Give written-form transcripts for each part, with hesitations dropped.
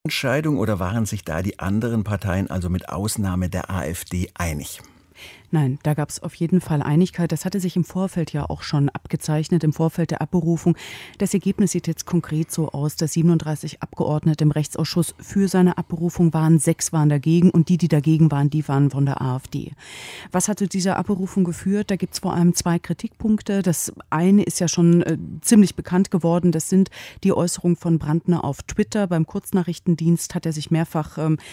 Entscheidung oder waren sich da die anderen Parteien, also mit Ausnahme der AfD, einig? Nein, da gab es auf jeden Fall Einigkeit. Das hatte sich im Vorfeld ja auch schon abgezeichnet, im Vorfeld der Abberufung. Das Ergebnis sieht jetzt konkret so aus, dass 37 Abgeordnete im Rechtsausschuss für seine Abberufung waren, 6 waren dagegen und die dagegen waren, die waren von der AfD. Was hat zu dieser Abberufung geführt? Da gibt es vor allem 2 Kritikpunkte. Das eine ist ja schon ziemlich bekannt geworden. Das sind die Äußerungen von Brandner auf Twitter. Beim Kurznachrichtendienst hat er sich mehrfach,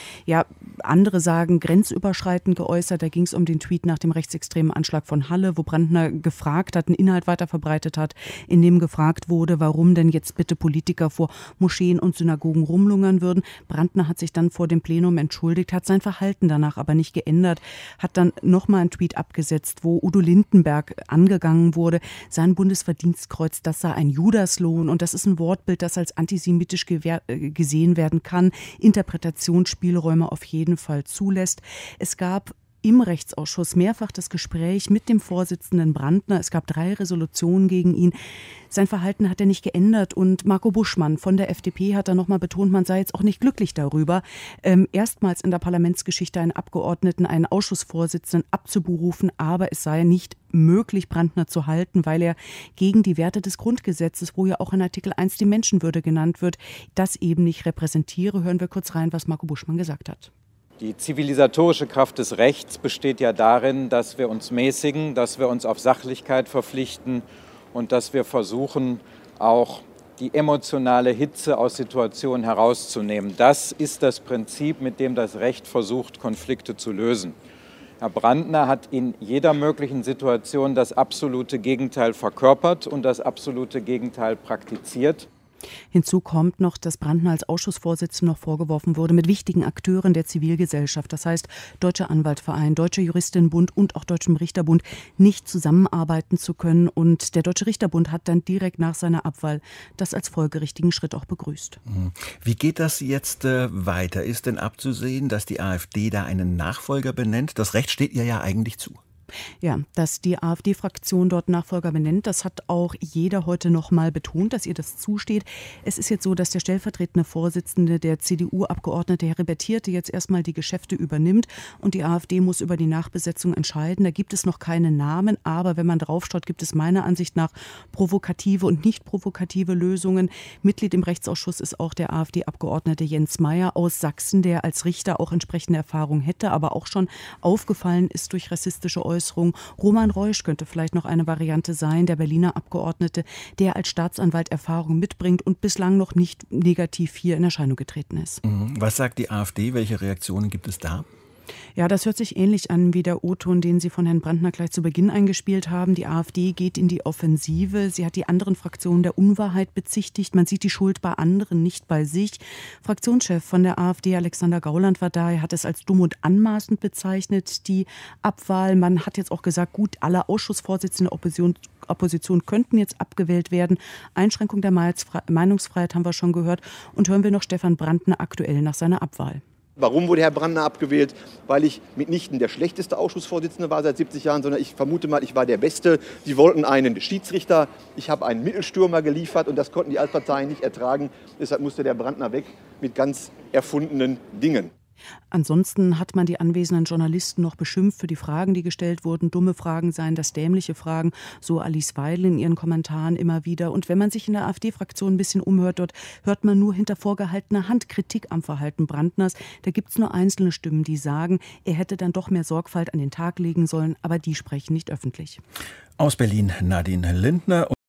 andere sagen, grenzüberschreitend geäußert. Da ging es um den Tweet nach dem rechtsextremen Anschlag von Halle, wo Brandner gefragt hat, einen Inhalt weiterverbreitet hat, in dem gefragt wurde, warum denn jetzt bitte Politiker vor Moscheen und Synagogen rumlungern würden. Brandner hat sich dann vor dem Plenum entschuldigt, hat sein Verhalten danach aber nicht geändert, hat dann nochmal einen Tweet abgesetzt, wo Udo Lindenberg angegangen wurde. Sein Bundesverdienstkreuz, das sei ein Judaslohn und das ist ein Wortbild, das als antisemitisch gesehen werden kann, Interpretationsspielräume auf jeden Fall zulässt. Es gab im Rechtsausschuss mehrfach das Gespräch mit dem Vorsitzenden Brandner. Es gab 3 Resolutionen gegen ihn. Sein Verhalten hat er nicht geändert. Und Marco Buschmann von der FDP hat dann nochmal betont, man sei jetzt auch nicht glücklich darüber, erstmals in der Parlamentsgeschichte einen Abgeordneten, einen Ausschussvorsitzenden abzuberufen. Aber es sei nicht möglich, Brandner zu halten, weil er gegen die Werte des Grundgesetzes, wo ja auch in Artikel 1 die Menschenwürde genannt wird, das eben nicht repräsentiere. Hören wir kurz rein, was Marco Buschmann gesagt hat. Die zivilisatorische Kraft des Rechts besteht ja darin, dass wir uns mäßigen, dass wir uns auf Sachlichkeit verpflichten und dass wir versuchen, auch die emotionale Hitze aus Situationen herauszunehmen. Das ist das Prinzip, mit dem das Recht versucht, Konflikte zu lösen. Herr Brandner hat in jeder möglichen Situation das absolute Gegenteil verkörpert und das absolute Gegenteil praktiziert. Hinzu kommt noch, dass Brandner als Ausschussvorsitzender noch vorgeworfen wurde, mit wichtigen Akteuren der Zivilgesellschaft, das heißt Deutscher Anwaltverein, Deutscher Juristinnenbund und auch Deutschem Richterbund, nicht zusammenarbeiten zu können. Und der Deutsche Richterbund hat dann direkt nach seiner Abwahl das als folgerichtigen Schritt auch begrüßt. Wie geht das jetzt weiter? Ist denn abzusehen, dass die AfD da einen Nachfolger benennt? Das Recht steht ihr ja eigentlich zu. Ja, dass die AfD-Fraktion dort Nachfolger benennt, das hat auch jeder heute noch mal betont, dass ihr das zusteht. Es ist jetzt so, dass der stellvertretende Vorsitzende, der CDU-Abgeordnete Heribert Hirte, jetzt erstmal die Geschäfte übernimmt und die AfD muss über die Nachbesetzung entscheiden. Da gibt es noch keine Namen, aber wenn man draufschaut, gibt es meiner Ansicht nach provokative und nicht provokative Lösungen. Mitglied im Rechtsausschuss ist auch der AfD-Abgeordnete Jens Meyer aus Sachsen, der als Richter auch entsprechende Erfahrung hätte, aber auch schon aufgefallen ist durch rassistische Äußerungen. Roman Reusch könnte vielleicht noch eine Variante sein, der Berliner Abgeordnete, der als Staatsanwalt Erfahrung mitbringt und bislang noch nicht negativ hier in Erscheinung getreten ist. Was sagt die AfD? Welche Reaktionen gibt es da? Ja, das hört sich ähnlich an wie der O-Ton, den Sie von Herrn Brandner gleich zu Beginn eingespielt haben. Die AfD geht in die Offensive. Sie hat die anderen Fraktionen der Unwahrheit bezichtigt. Man sieht die Schuld bei anderen, nicht bei sich. Fraktionschef von der AfD, Alexander Gauland, war da. Er hat es als dumm und anmaßend bezeichnet, die Abwahl. Man hat jetzt auch gesagt, gut, alle Ausschussvorsitzende Opposition könnten jetzt abgewählt werden. Einschränkung der Meinungsfreiheit haben wir schon gehört. Und hören wir noch Stefan Brandner aktuell nach seiner Abwahl. Warum wurde Herr Brandner abgewählt? Weil ich mitnichten der schlechteste Ausschussvorsitzende war seit 70 Jahren, sondern ich vermute mal, ich war der Beste. Sie wollten einen Schiedsrichter, ich habe einen Mittelstürmer geliefert und das konnten die Altparteien nicht ertragen. Deshalb musste der Brandner weg mit ganz erfundenen Dingen. Ansonsten hat man die anwesenden Journalisten noch beschimpft für die Fragen, die gestellt wurden. Dumme Fragen seien das dämliche Fragen, so Alice Weidel in ihren Kommentaren immer wieder. Und wenn man sich in der AfD-Fraktion ein bisschen umhört, dort hört man nur hinter vorgehaltener Hand Kritik am Verhalten Brandners. Da gibt es nur einzelne Stimmen, die sagen, er hätte dann doch mehr Sorgfalt an den Tag legen sollen, aber die sprechen nicht öffentlich. Aus Berlin Nadine Lindner.